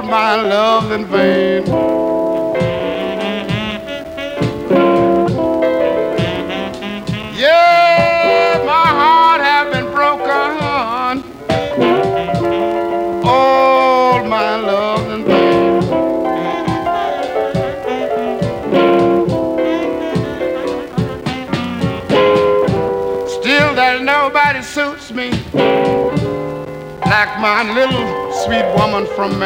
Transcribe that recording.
my love in vain. Yeah, my heart have been broken, all my love in vain. Still there's nobody suits me like my little sweet woman from